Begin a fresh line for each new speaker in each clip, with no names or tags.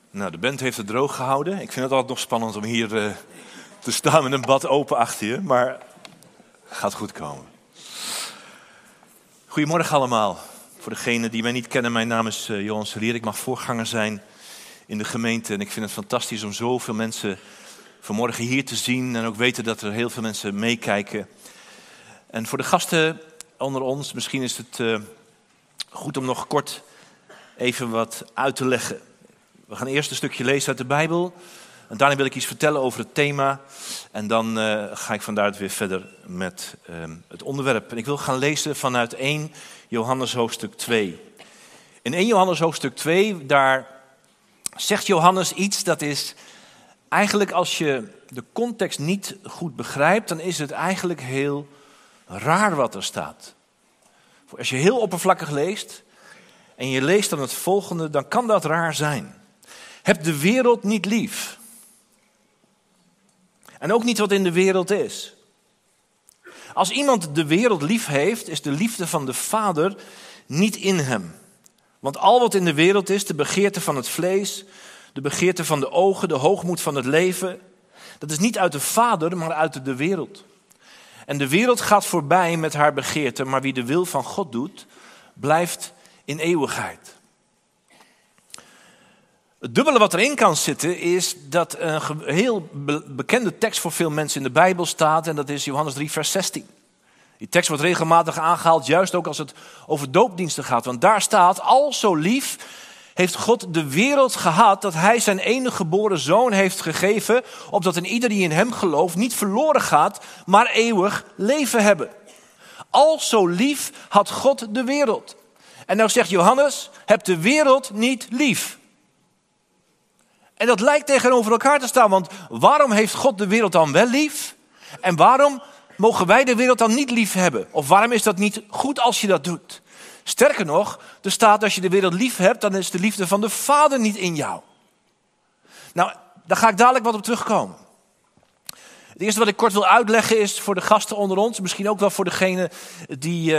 Nou, de band heeft het droog gehouden. Ik vind het altijd nog spannend om hier te staan met een bad open achter je. Maar het gaat goed komen. Goedemorgen allemaal. Voor degenen die mij niet kennen, mijn naam is Johan Selier. Ik mag voorganger zijn in de gemeente. En ik vind het fantastisch om zoveel mensen vanmorgen hier te zien. En ook weten dat er heel veel mensen meekijken. En voor de gasten onder ons, misschien is het goed om nog kort even wat uit te leggen. We gaan eerst een stukje lezen uit de Bijbel. En daarna wil ik iets vertellen over het thema. En dan ga ik van daaruit weer verder met het onderwerp. En ik wil gaan lezen vanuit 1 Johannes hoofdstuk 2. In 1 Johannes hoofdstuk 2, daar zegt Johannes iets dat is eigenlijk, als je de context niet goed begrijpt, dan is het eigenlijk heel raar wat er staat. Als je heel oppervlakkig leest en je leest dan het volgende, dan kan dat raar zijn. Heb de wereld niet lief. En ook niet wat in de wereld is. Als iemand de wereld lief heeft, is de liefde van de Vader niet in hem. Want al wat in de wereld is, de begeerte van het vlees, de begeerte van de ogen, de hoogmoed van het leven, dat is niet uit de Vader, maar uit de wereld. En de wereld gaat voorbij met haar begeerte, maar wie de wil van God doet, blijft in eeuwigheid. Het dubbele wat erin kan zitten is dat een heel bekende tekst voor veel mensen in de Bijbel staat. En dat is Johannes 3 vers 16. Die tekst wordt regelmatig aangehaald, juist ook als het over doopdiensten gaat. Want daar staat, al zo lief heeft God de wereld gehad dat hij zijn enige geboren zoon heeft gegeven. Opdat een ieder die in hem gelooft niet verloren gaat, maar eeuwig leven hebben. Al zo lief had God de wereld. En nou zegt Johannes, heb de wereld niet lief. En dat lijkt tegenover elkaar te staan, want waarom heeft God de wereld dan wel lief? En waarom mogen wij de wereld dan niet lief hebben? Of waarom is dat niet goed als je dat doet? Sterker nog, er staat als je de wereld lief hebt, dan is de liefde van de Vader niet in jou. Nou, daar ga ik dadelijk wat op terugkomen. Het eerste wat ik kort wil uitleggen is voor de gasten onder ons, misschien ook wel voor degenen die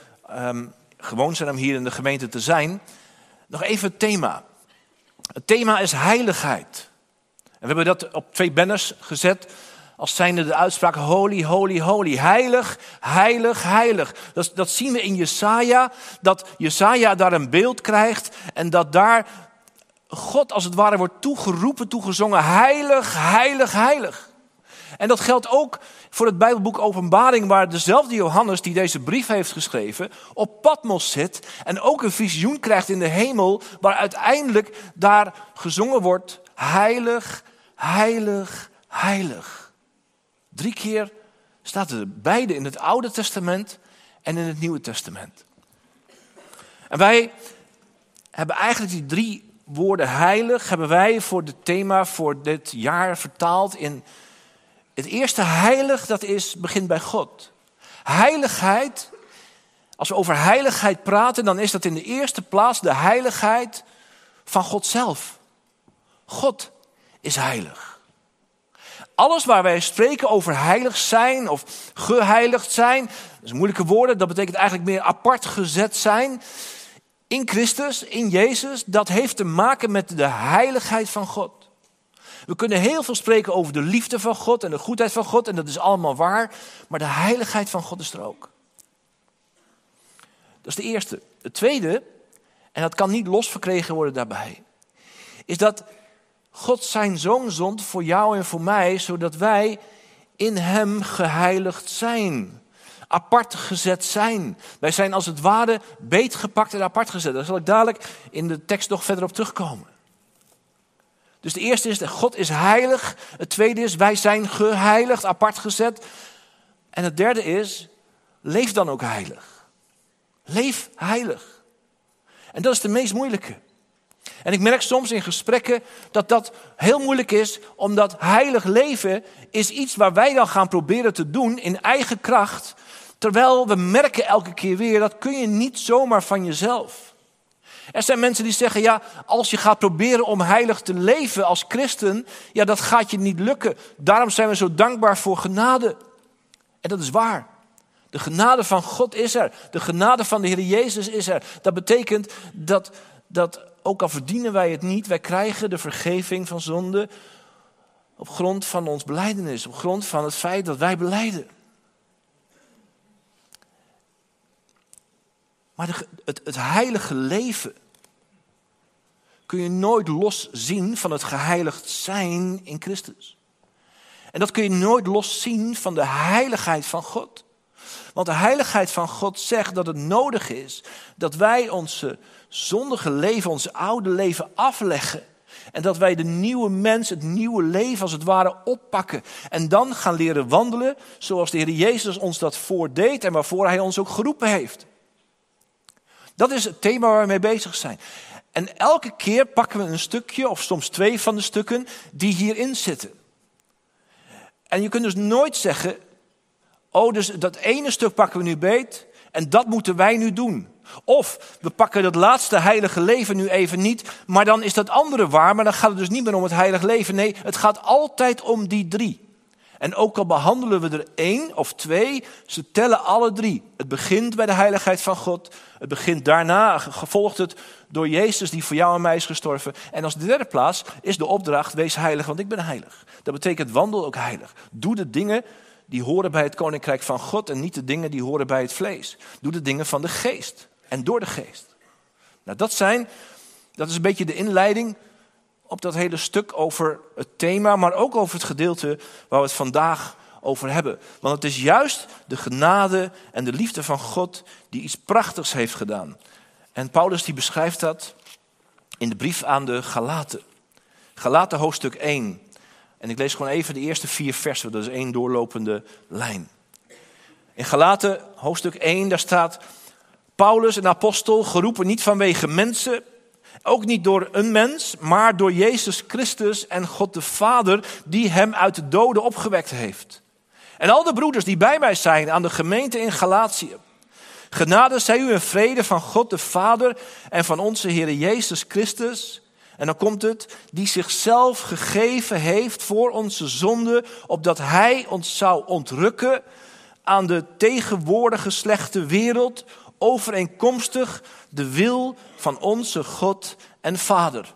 gewoon zijn om hier in de gemeente te zijn, nog even het thema. Het thema is heiligheid. En we hebben dat op 2 banners gezet als zijnde de uitspraak holy, holy, holy. Heilig, heilig, heilig. Dat zien we in Jesaja, dat Jesaja daar een beeld krijgt en dat daar God als het ware wordt toegeroepen, toegezongen. Heilig, heilig, heilig. En dat geldt ook voor het Bijbelboek Openbaring, waar dezelfde Johannes die deze brief heeft geschreven op Patmos zit en ook een visioen krijgt in de hemel, waar uiteindelijk daar gezongen wordt, heilig, heilig, heilig. 3 keer staat er beide in het Oude Testament en in het Nieuwe Testament. En wij hebben eigenlijk die 3 woorden heilig, hebben wij voor het thema voor dit jaar vertaald in het eerste heilig, dat begint bij God. Heiligheid, als we over heiligheid praten, dan is dat in de eerste plaats de heiligheid van God zelf. God is heilig. Alles waar wij spreken over heilig zijn of geheiligd zijn, dat is moeilijke woorden, dat betekent eigenlijk meer apart gezet zijn in Christus, in Jezus, dat heeft te maken met de heiligheid van God. We kunnen heel veel spreken over de liefde van God en de goedheid van God. En dat is allemaal waar. Maar de heiligheid van God is er ook. Dat is de eerste. Het tweede, en dat kan niet los verkregen worden daarbij, is dat God zijn zoon zond voor jou en voor mij, zodat wij in hem geheiligd zijn. Apart gezet zijn. Wij zijn als het ware beetgepakt en apart gezet. Daar zal ik dadelijk in de tekst nog verder op terugkomen. Dus de eerste is, God is heilig. Het tweede is, wij zijn geheiligd, apart gezet. En het derde is, leef dan ook heilig. Leef heilig. En dat is de meest moeilijke. En ik merk soms in gesprekken dat dat heel moeilijk is, omdat heilig leven is iets waar wij dan gaan proberen te doen in eigen kracht. Terwijl we merken elke keer weer, dat kun je niet zomaar van jezelf. Er zijn mensen die zeggen, ja, als je gaat proberen om heilig te leven als christen, ja, dat gaat je niet lukken. Daarom zijn we zo dankbaar voor genade. En dat is waar. De genade van God is er. De genade van de Heer Jezus is er. Dat betekent dat ook al verdienen wij het niet, wij krijgen de vergeving van zonde op grond van ons belijdenis, op grond van het feit dat wij belijden. Maar het heilige leven kun je nooit los zien van het geheiligd zijn in Christus. En dat kun je nooit los zien van de heiligheid van God. Want de heiligheid van God zegt dat het nodig is dat wij onze zondige leven, ons oude leven afleggen. En dat wij de nieuwe mens, het nieuwe leven als het ware oppakken. En dan gaan leren wandelen zoals de Heer Jezus ons dat voordeed en waarvoor Hij ons ook geroepen heeft. Dat is het thema waar we mee bezig zijn. En elke keer pakken we een stukje, of soms 2 van de stukken, die hierin zitten. En je kunt dus nooit zeggen, dus dat ene stuk pakken we nu beet en dat moeten wij nu doen. Of we pakken dat laatste heilige leven nu even niet, maar dan is dat andere waar, maar dan gaat het dus niet meer om het heilige leven. Nee, het gaat altijd om die 3. En ook al behandelen we er 1 of 2, ze tellen alle 3. Het begint bij de heiligheid van God. Het begint daarna, gevolgd het door Jezus die voor jou en mij is gestorven. En als derde plaats is de opdracht, wees heilig, want ik ben heilig. Dat betekent wandel ook heilig. Doe de dingen die horen bij het koninkrijk van God en niet de dingen die horen bij het vlees. Doe de dingen van de geest en door de geest. Nou, dat is een beetje de inleiding op dat hele stuk over het thema, maar ook over het gedeelte waar we het vandaag over hebben. Want het is juist de genade en de liefde van God die iets prachtigs heeft gedaan. En Paulus die beschrijft dat in de brief aan de Galaten. Galaten hoofdstuk 1. En ik lees gewoon even de eerste 4 versen, dat is 1 doorlopende lijn. In Galaten hoofdstuk 1, daar staat: Paulus, een apostel, geroepen niet vanwege mensen, ook niet door een mens, maar door Jezus Christus en God de Vader, die hem uit de doden opgewekt heeft. En al de broeders die bij mij zijn aan de gemeente in Galatië. Genade zij u en vrede van God de Vader en van onze Heer Jezus Christus. En dan komt het, die zichzelf gegeven heeft voor onze zonde, opdat Hij ons zou ontrukken aan de tegenwoordige slechte wereld, overeenkomstig de wil van onze God en Vader.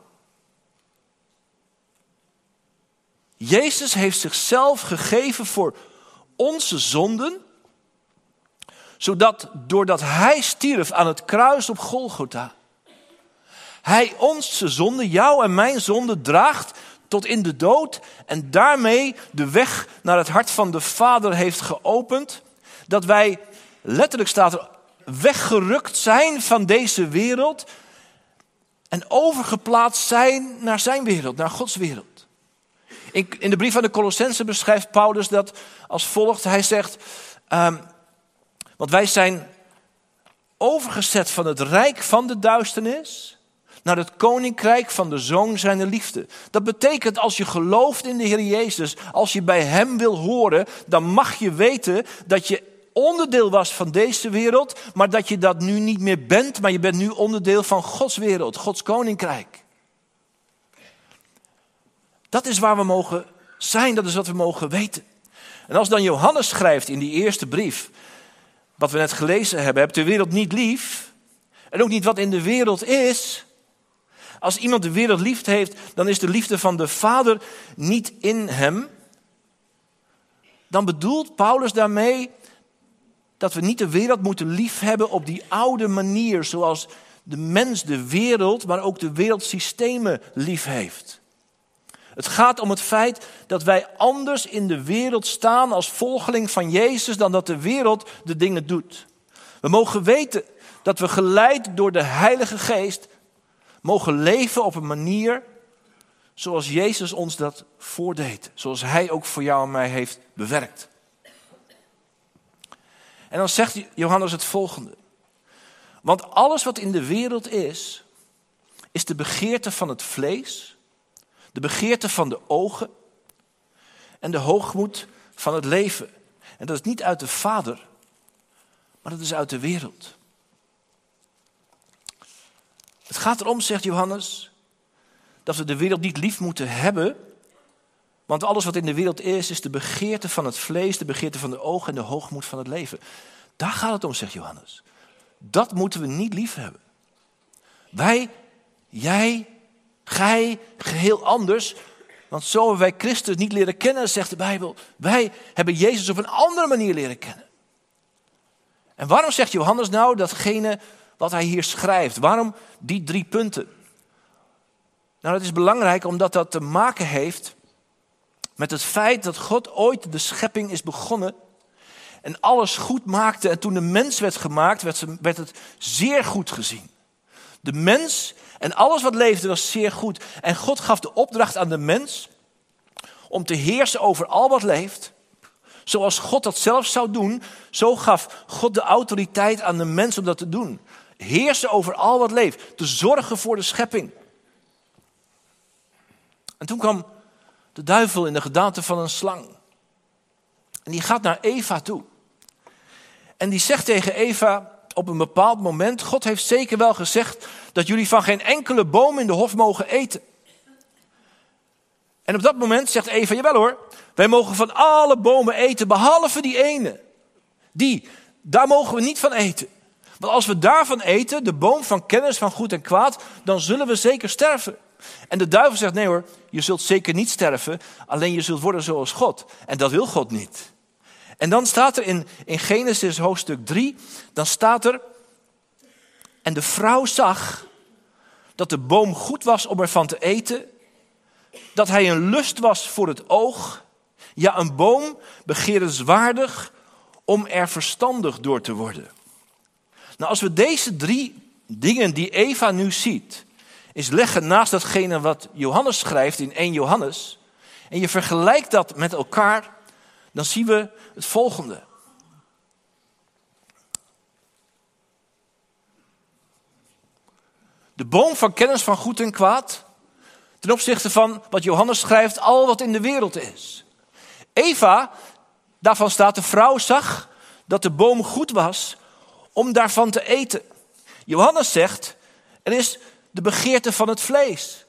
Jezus heeft zichzelf gegeven voor onze zonden, zodat doordat Hij stierf aan het kruis op Golgotha, Hij onze zonde, jou en mijn zonde, draagt tot in de dood en daarmee de weg naar het hart van de Vader heeft geopend, dat wij, letterlijk staat er, weggerukt zijn van deze wereld en overgeplaatst zijn naar zijn wereld, naar Gods wereld. In de brief aan de Colossenzen beschrijft Paulus dat als volgt. Hij zegt, want wij zijn overgezet van het rijk van de duisternis naar het koninkrijk van de Zoon zijner liefde. Dat betekent, als je gelooft in de Heer Jezus, als je bij Hem wil horen, dan mag je weten dat je onderdeel was van deze wereld, maar dat je dat nu niet meer bent, maar je bent nu onderdeel van Gods wereld, Gods koninkrijk. Dat is waar we mogen zijn, dat is wat we mogen weten. En als dan Johannes schrijft in die eerste brief, wat we net gelezen hebben, heb de wereld niet lief, en ook niet wat in de wereld is. Als iemand de wereld lief heeft, dan is de liefde van de Vader niet in hem. Dan bedoelt Paulus daarmee dat we niet de wereld moeten liefhebben op die oude manier, zoals de mens de wereld, maar ook de wereldsystemen lief heeft. Het gaat om het feit dat wij anders in de wereld staan als volgeling van Jezus dan dat de wereld de dingen doet. We mogen weten dat we geleid door de Heilige Geest mogen leven op een manier zoals Jezus ons dat voordeed. Zoals Hij ook voor jou en mij heeft bewerkt. En dan zegt Johannes het volgende. Want alles wat in de wereld is de begeerte van het vlees, de begeerte van de ogen en de hoogmoed van het leven. En dat is niet uit de Vader, maar dat is uit de wereld. Het gaat erom, zegt Johannes, dat we de wereld niet lief moeten hebben. Want alles wat in de wereld is de begeerte van het vlees, de begeerte van de ogen en de hoogmoed van het leven. Daar gaat het om, zegt Johannes. Dat moeten we niet lief hebben. Wij Jij, gij, geheel anders. Want zo hebben wij Christus niet leren kennen, zegt de Bijbel. Wij hebben Jezus op een andere manier leren kennen. En waarom zegt Johannes nou datgene wat hij hier schrijft? Waarom die 3 punten? Nou, dat is belangrijk omdat dat te maken heeft met het feit dat God ooit de schepping is begonnen en alles goed maakte. En toen de mens werd gemaakt, werd het zeer goed gezien. De mens en alles wat leefde was zeer goed. En God gaf de opdracht aan de mens om te heersen over al wat leeft. Zoals God dat zelf zou doen, zo gaf God de autoriteit aan de mens om dat te doen. Heersen over al wat leeft, te zorgen voor de schepping. En toen kwam de duivel in de gedaante van een slang. En die gaat naar Eva toe. En die zegt tegen Eva op een bepaald moment: God heeft zeker wel gezegd dat jullie van geen enkele boom in de hof mogen eten. En op dat moment zegt Eva: jawel hoor, wij mogen van alle bomen eten behalve die ene. Daar mogen we niet van eten. Want als we daarvan eten, de boom van kennis van goed en kwaad, dan zullen we zeker sterven. En de duivel zegt: nee hoor, je zult zeker niet sterven, alleen je zult worden zoals God. En dat wil God niet. En dan staat er in Genesis hoofdstuk 3, dan staat er: en de vrouw zag dat de boom goed was om ervan te eten, dat hij een lust was voor het oog, ja een boom begeerenswaardig om er verstandig door te worden. Nou, als we deze 3 dingen die Eva nu ziet, eens leggen naast datgene wat Johannes schrijft in 1 Johannes, en je vergelijkt dat met elkaar, dan zien we het volgende. De boom van kennis van goed en kwaad, ten opzichte van wat Johannes schrijft, al wat in de wereld is. Eva, daarvan staat: de vrouw zag dat de boom goed was om daarvan te eten. Johannes zegt: er is de begeerte van het vlees.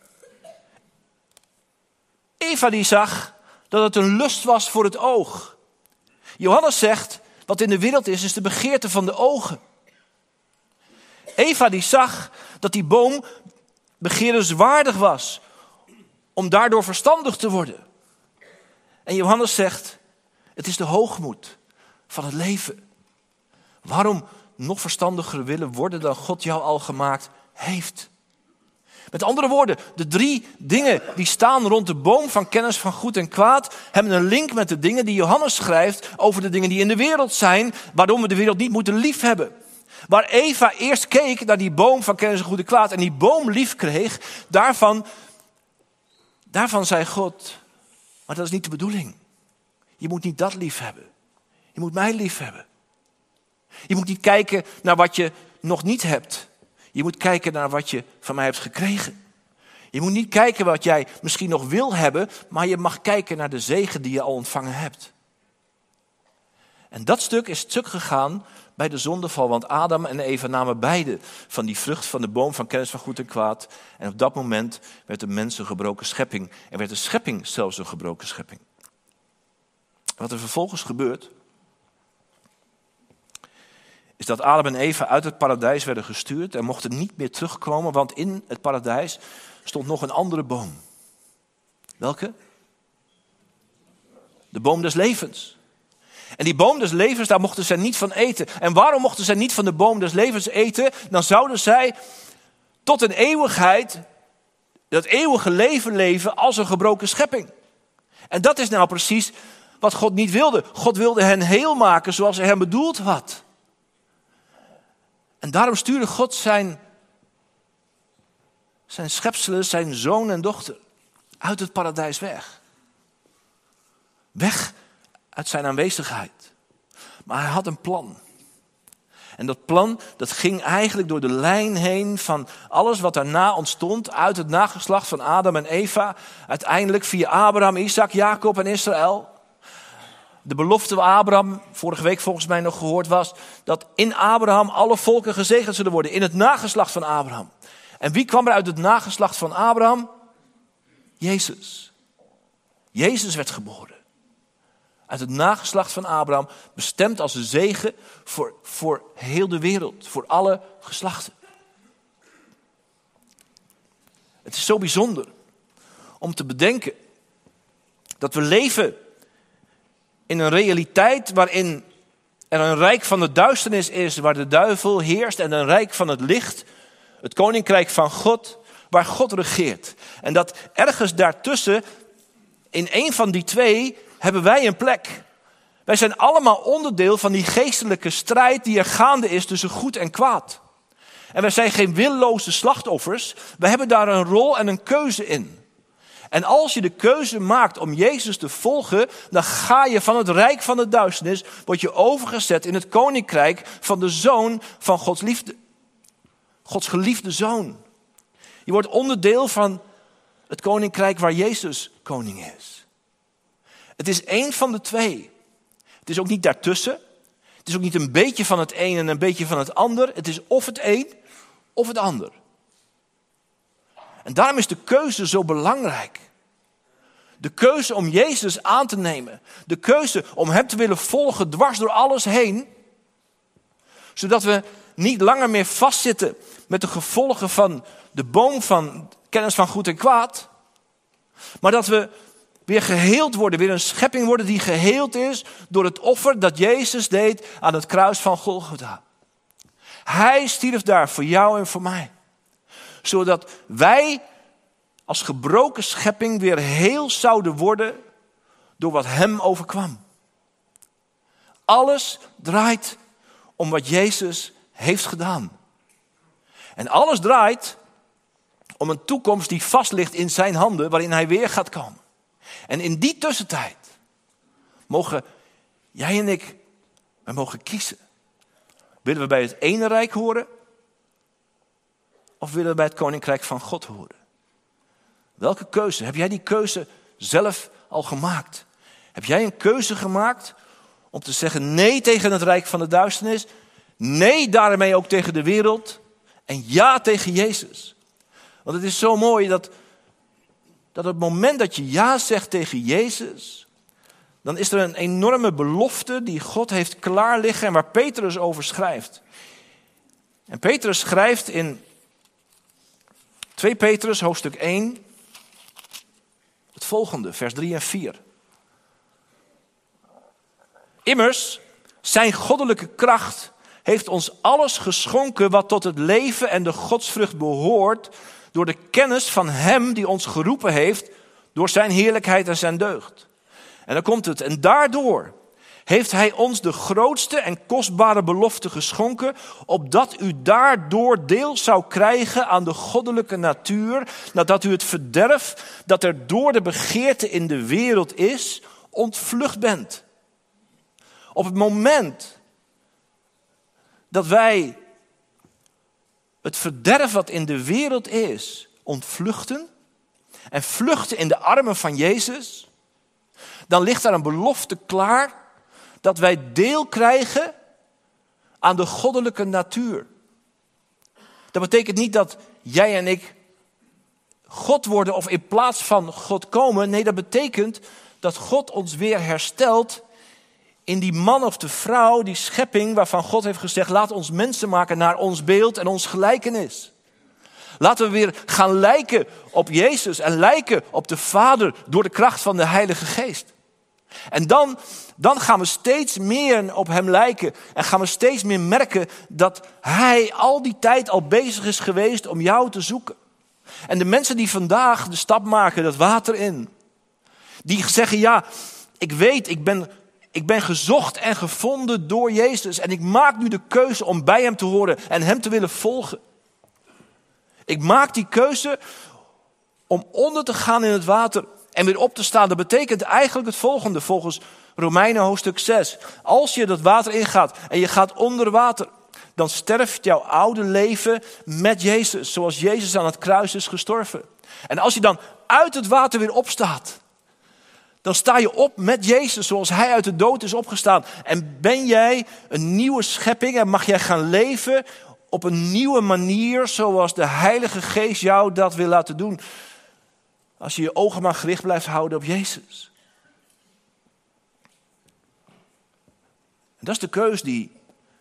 Eva die zag dat het een lust was voor het oog. Johannes zegt: wat in de wereld is de begeerte van de ogen. Eva die zag dat die boom begeerenswaardig was om daardoor verstandig te worden. En Johannes zegt: het is de hoogmoed van het leven. Waarom nog verstandiger willen worden dan God jou al gemaakt heeft? Met andere woorden, de 3 dingen die staan rond de boom van kennis van goed en kwaad hebben een link met de dingen die Johannes schrijft over de dingen die in de wereld zijn, waarom we de wereld niet moeten liefhebben. Waar Eva eerst keek naar die boom van kennis van goed en kwaad en die boom lief kreeg, daarvan zei God: maar dat is niet de bedoeling. Je moet niet dat lief hebben. Je moet mij lief hebben. Je moet niet kijken naar wat je nog niet hebt. Je moet kijken naar wat je van mij hebt gekregen. Je moet niet kijken wat jij misschien nog wil hebben, maar je mag kijken naar de zegen die je al ontvangen hebt. En dat stuk is stuk gegaan bij de zondeval, want Adam en Eva namen beide van die vrucht van de boom van kennis van goed en kwaad. En op dat moment werd de mens een gebroken schepping en werd de schepping zelfs een gebroken schepping. Wat er vervolgens gebeurt, is dat Adam en Eva uit het paradijs werden gestuurd en mochten niet meer terugkomen, want in het paradijs stond nog een andere boom. Welke? De boom des levens. En die boom des levens, daar mochten zij niet van eten. En waarom mochten zij niet van de boom des levens eten? Dan zouden zij tot een eeuwigheid dat eeuwige leven leven als een gebroken schepping. En dat is nou precies wat God niet wilde. God wilde hen heel maken zoals hij hen bedoeld had. En daarom stuurde God zijn schepselen, zijn zoon en dochter, uit het paradijs weg. Weg uit zijn aanwezigheid. Maar hij had een plan. En dat plan, dat ging eigenlijk door de lijn heen van alles wat daarna ontstond uit het nageslacht van Adam en Eva. Uiteindelijk via Abraham, Isaac, Jacob en Israël. De belofte van Abraham, vorige week volgens mij nog gehoord was, dat in Abraham alle volken gezegend zullen worden. In het nageslacht van Abraham. En wie kwam er uit het nageslacht van Abraham? Jezus. Jezus werd geboren. Uit het nageslacht van Abraham, bestemd als een zegen voor heel de wereld, voor alle geslachten. Het is zo bijzonder om te bedenken dat we leven in een realiteit waarin er een rijk van de duisternis is, waar de duivel heerst, en een rijk van het licht, het koninkrijk van God, waar God regeert. En dat ergens daartussen, in een van die twee, hebben wij een plek. Wij zijn allemaal onderdeel van die geestelijke strijd die er gaande is tussen goed en kwaad. En wij zijn geen willoze slachtoffers. We hebben daar een rol en een keuze in. En als je de keuze maakt om Jezus te volgen, dan ga je van het rijk van de duisternis, word je overgezet in het koninkrijk van de zoon van Gods liefde. Gods geliefde zoon. Je wordt onderdeel van het koninkrijk waar Jezus koning is. Het is één van de twee. Het is ook niet daartussen. Het is ook niet een beetje van het een en een beetje van het ander. Het is of het een of het ander. En daarom is de keuze zo belangrijk. De keuze om Jezus aan te nemen. De keuze om hem te willen volgen dwars door alles heen. Zodat we niet langer meer vastzitten met de gevolgen van de boom van kennis van goed en kwaad. Maar dat we weer geheeld worden, weer een schepping worden die geheeld is door het offer dat Jezus deed aan het kruis van Golgotha. Hij stierf daar voor jou en voor mij. Zodat wij als gebroken schepping weer heel zouden worden door wat hem overkwam. Alles draait om wat Jezus heeft gedaan. En alles draait om een toekomst die vast ligt in zijn handen, waarin hij weer gaat komen. En in die tussentijd mogen jij en ik, wij mogen kiezen. Willen we bij het ene rijk horen? Of willen we bij het koninkrijk van God horen? Welke keuze? Heb jij die keuze zelf al gemaakt? Heb jij een keuze gemaakt om te zeggen nee tegen het rijk van de duisternis? Nee daarmee ook tegen de wereld? En ja tegen Jezus? Want het is zo mooi dat op het moment dat je ja zegt tegen Jezus, dan is er een enorme belofte die God heeft klaar liggen en waar Petrus over schrijft. En Petrus schrijft in 2 Petrus hoofdstuk 1 het volgende, vers 3 en 4. Immers, zijn goddelijke kracht heeft ons alles geschonken wat tot het leven en de godsvrucht behoort, door de kennis van hem die ons geroepen heeft, door zijn heerlijkheid en zijn deugd. En dan komt het, en daardoor heeft hij ons de grootste en kostbare belofte geschonken, opdat u daardoor deel zou krijgen aan de goddelijke natuur, nadat u het verderf dat er door de begeerte in de wereld is, ontvlucht bent. Op het moment dat wij het verderf wat in de wereld is, ontvluchten en vluchten in de armen van Jezus, dan ligt daar een belofte klaar dat wij deel krijgen aan de goddelijke natuur. Dat betekent niet dat jij en ik God worden of in plaats van God komen. Nee, dat betekent dat God ons weer herstelt in die man of de vrouw, die schepping waarvan God heeft gezegd, laat ons mensen maken naar ons beeld en ons gelijkenis. Laten we weer gaan lijken op Jezus en lijken op de Vader door de kracht van de Heilige Geest. En dan gaan we steeds meer op hem lijken en gaan we steeds meer merken dat hij al die tijd al bezig is geweest om jou te zoeken. En de mensen die vandaag de stap maken, dat water in, die zeggen ja, ik weet, ik ben gezocht en gevonden door Jezus en ik maak nu de keuze om bij hem te horen en hem te willen volgen. Ik maak die keuze om onder te gaan in het water en weer op te staan. Dat betekent eigenlijk het volgende, volgens Romeinen hoofdstuk 6. Als je dat water ingaat en je gaat onder water, dan sterft jouw oude leven met Jezus, zoals Jezus aan het kruis is gestorven. En als je dan uit het water weer opstaat, dan sta je op met Jezus zoals hij uit de dood is opgestaan. En ben jij een nieuwe schepping en mag jij gaan leven op een nieuwe manier zoals de Heilige Geest jou dat wil laten doen. Als je je ogen maar gericht blijft houden op Jezus. En dat is de keus die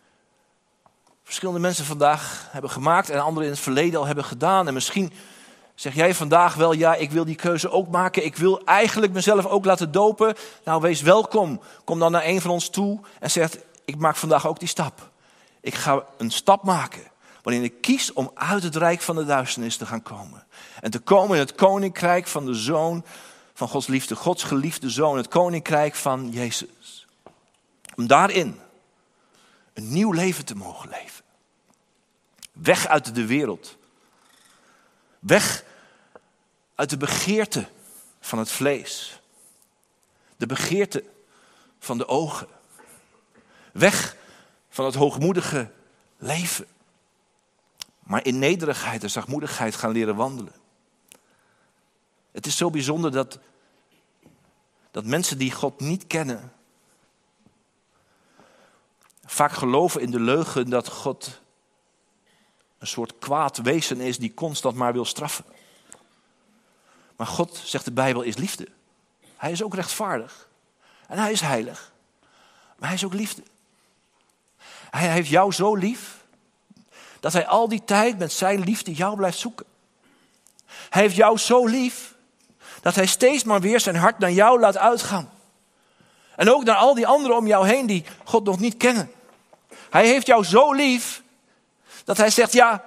verschillende mensen vandaag hebben gemaakt en anderen in het verleden al hebben gedaan. En misschien Zeg jij vandaag wel, ja, ik wil die keuze ook maken. Ik wil eigenlijk mezelf ook laten dopen. Nou, wees welkom. Kom dan naar een van ons toe en zeg, ik maak vandaag ook die stap. Ik ga een stap maken waarin ik kies om uit het rijk van de duisternis te gaan komen. En te komen in het koninkrijk van de Zoon van Gods liefde. Gods geliefde Zoon, het koninkrijk van Jezus. Om daarin een nieuw leven te mogen leven. Weg uit de wereld. Weg uit de begeerte van het vlees. De begeerte van de ogen. Weg van het hoogmoedige leven. Maar in nederigheid en zachtmoedigheid gaan leren wandelen. Het is zo bijzonder dat mensen die God niet kennen vaak geloven in de leugen dat God een soort kwaad wezen is die constant maar wil straffen. Maar God, zegt de Bijbel, is liefde. Hij is ook rechtvaardig. En hij is heilig. Maar hij is ook liefde. Hij heeft jou zo lief dat hij al die tijd met zijn liefde jou blijft zoeken. Hij heeft jou zo lief dat hij steeds maar weer zijn hart naar jou laat uitgaan. En ook naar al die anderen om jou heen die God nog niet kennen. Hij heeft jou zo lief dat hij zegt, ja,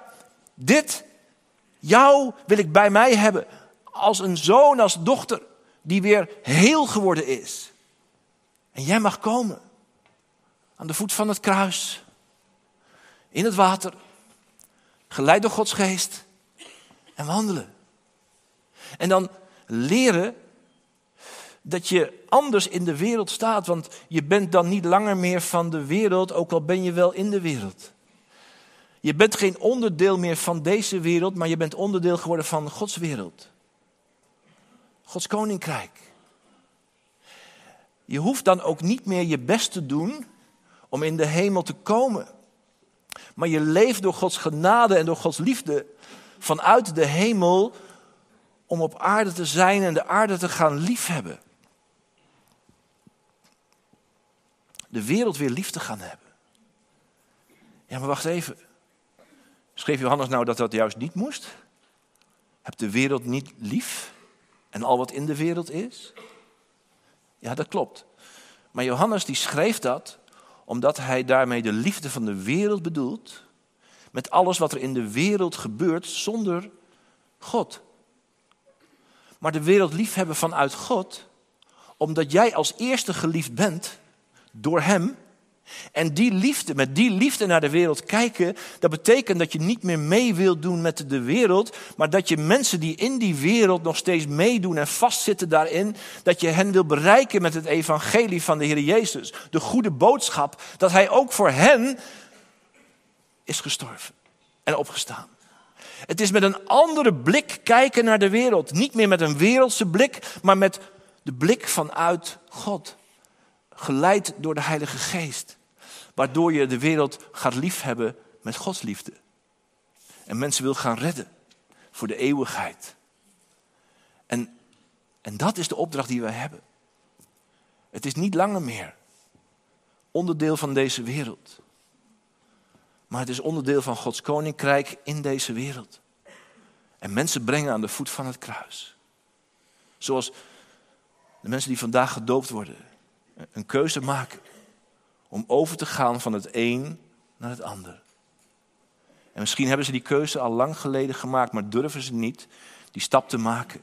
jou wil ik bij mij hebben. Als een zoon, als dochter die weer heel geworden is. En jij mag komen. Aan de voet van het kruis. In het water. Geleid door Gods geest. En wandelen. En dan leren dat je anders in de wereld staat. Want je bent dan niet langer meer van de wereld, ook al ben je wel in de wereld. Je bent geen onderdeel meer van deze wereld, maar je bent onderdeel geworden van Gods wereld. Gods koninkrijk. Je hoeft dan ook niet meer je best te doen om in de hemel te komen. Maar je leeft door Gods genade en door Gods liefde vanuit de hemel om op aarde te zijn en de aarde te gaan liefhebben. De wereld weer lief te gaan hebben. Ja, maar wacht even. Schreef Johannes nou dat dat juist niet moest? Heb de wereld niet lief en al wat in de wereld is? Ja, dat klopt. Maar Johannes die schreef dat omdat hij daarmee de liefde van de wereld bedoelt. Met alles wat er in de wereld gebeurt zonder God. Maar de wereld liefhebben vanuit God, omdat jij als eerste geliefd bent door hem. En met die liefde naar de wereld kijken, dat betekent dat je niet meer mee wilt doen met de wereld, maar dat je mensen die in die wereld nog steeds meedoen en vastzitten daarin, dat je hen wil bereiken met het evangelie van de Heer Jezus. De goede boodschap dat hij ook voor hen is gestorven en opgestaan. Het is met een andere blik kijken naar de wereld. Niet meer met een wereldse blik, maar met de blik vanuit God. Geleid door de Heilige Geest. Waardoor je de wereld gaat liefhebben met Gods liefde. En mensen wil gaan redden voor de eeuwigheid. En dat is de opdracht die wij hebben. Het is niet langer meer onderdeel van deze wereld. Maar het is onderdeel van Gods koninkrijk in deze wereld. En mensen brengen aan de voet van het kruis. Zoals de mensen die vandaag gedoopt worden. Een keuze maken om over te gaan van het een naar het ander. En misschien hebben ze die keuze al lang geleden gemaakt, maar durven ze niet die stap te maken.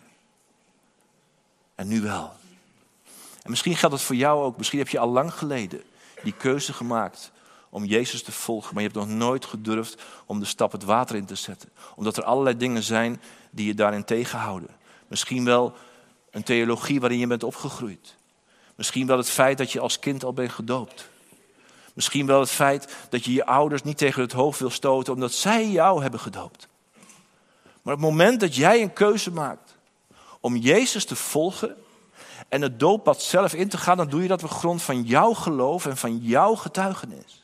En nu wel. En misschien geldt het voor jou ook. Misschien heb je al lang geleden die keuze gemaakt om Jezus te volgen. Maar je hebt nog nooit gedurfd om de stap het water in te zetten. Omdat er allerlei dingen zijn die je daarin tegenhouden. Misschien wel een theologie waarin je bent opgegroeid. Misschien wel het feit dat je als kind al bent gedoopt. Misschien wel het feit dat je je ouders niet tegen het hoofd wil stoten omdat zij jou hebben gedoopt. Maar op het moment dat jij een keuze maakt om Jezus te volgen en het dooppad zelf in te gaan, dan doe je dat op grond van jouw geloof en van jouw getuigenis.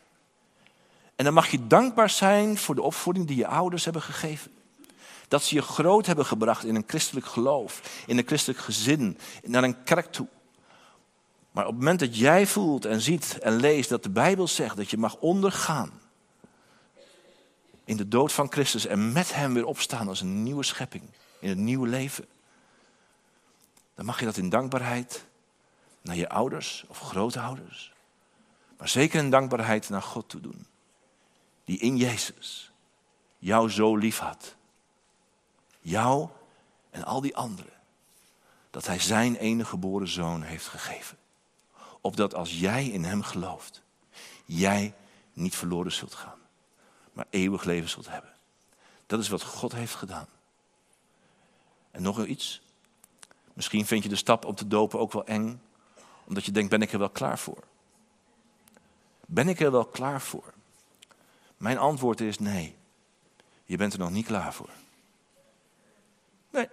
En dan mag je dankbaar zijn voor de opvoeding die je ouders hebben gegeven. Dat ze je groot hebben gebracht in een christelijk geloof, in een christelijk gezin, naar een kerk toe. Maar op het moment dat jij voelt en ziet en leest dat de Bijbel zegt dat je mag ondergaan in de dood van Christus en met hem weer opstaan als een nieuwe schepping, in een nieuw leven. Dan mag je dat in dankbaarheid naar je ouders of grootouders, maar zeker in dankbaarheid naar God toe doen. Die in Jezus jou zo lief had. Jou en al die anderen. Dat hij zijn enige geboren zoon heeft gegeven. Opdat als jij in hem gelooft, jij niet verloren zult gaan, maar eeuwig leven zult hebben. Dat is wat God heeft gedaan. En nog iets. Misschien vind je de stap om te dopen ook wel eng, omdat je denkt, ben ik er wel klaar voor? Ben ik er wel klaar voor? Mijn antwoord is nee. Je bent er nog niet klaar voor. Nee.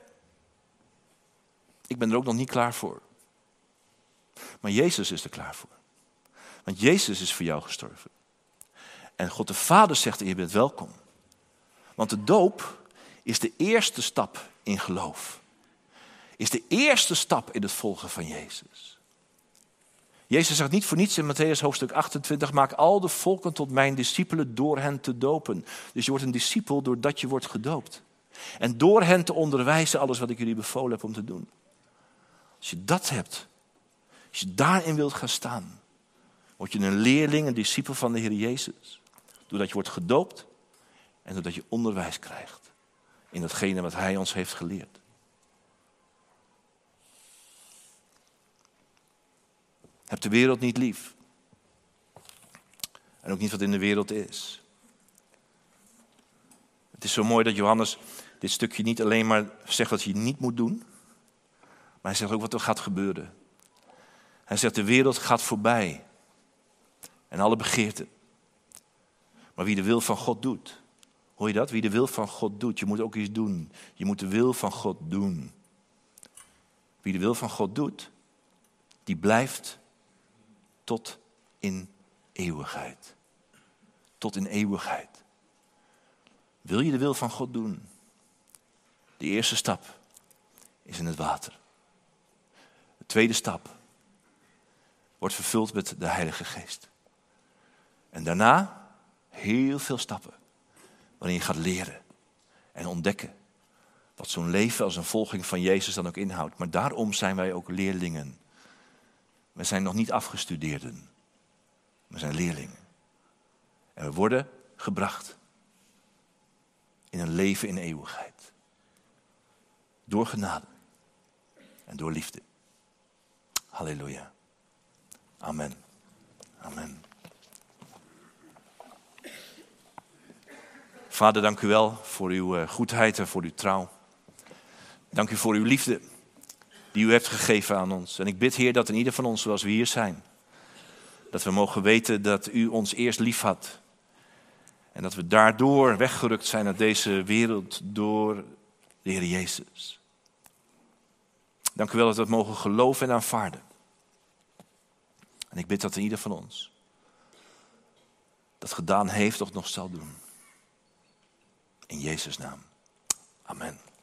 Ik ben er ook nog niet klaar voor. Maar Jezus is er klaar voor. Want Jezus is voor jou gestorven. En God de Vader zegt, je bent welkom. Want de doop is de eerste stap in geloof. Is de eerste stap in het volgen van Jezus. Jezus zegt niet voor niets in Mattheüs hoofdstuk 28, maak al de volken tot mijn discipelen door hen te dopen. Dus je wordt een discipel doordat je wordt gedoopt. En door hen te onderwijzen alles wat ik jullie bevolen heb om te doen. Als je dat hebt, als je daarin wilt gaan staan, word je een leerling, een discipel van de Heer Jezus. Doordat je wordt gedoopt en doordat je onderwijs krijgt in datgene wat Hij ons heeft geleerd. Heb de wereld niet lief. En ook niet wat in de wereld is. Het is zo mooi dat Johannes dit stukje niet alleen maar zegt wat je niet moet doen. Maar hij zegt ook wat er gaat gebeuren. Hij zegt de wereld gaat voorbij. En alle begeerten. Maar wie de wil van God doet. Hoor je dat? Wie de wil van God doet. Je moet ook iets doen. Je moet de wil van God doen. Wie de wil van God doet. Die blijft tot in eeuwigheid. Tot in eeuwigheid. Wil je de wil van God doen? De eerste stap is in het water. De tweede stap wordt vervuld met de Heilige Geest. En daarna heel veel stappen waarin je gaat leren en ontdekken wat zo'n leven als een volging van Jezus dan ook inhoudt. Maar daarom zijn wij ook leerlingen. We zijn nog niet afgestudeerden. We zijn leerlingen. En we worden gebracht in een leven in eeuwigheid. Door genade en door liefde. Halleluja. Amen. Amen. Vader, dank u wel voor uw goedheid en voor uw trouw. Dank u voor uw liefde die u hebt gegeven aan ons. En ik bid, Heer, dat in ieder van ons, zoals we hier zijn, dat we mogen weten dat u ons eerst lief had. En dat we daardoor weggerukt zijn uit deze wereld door de Heer Jezus. Dank u wel dat we het mogen geloven en aanvaarden. En ik bid dat in ieder van ons dat gedaan heeft of nog zal doen. In Jezus' naam. Amen.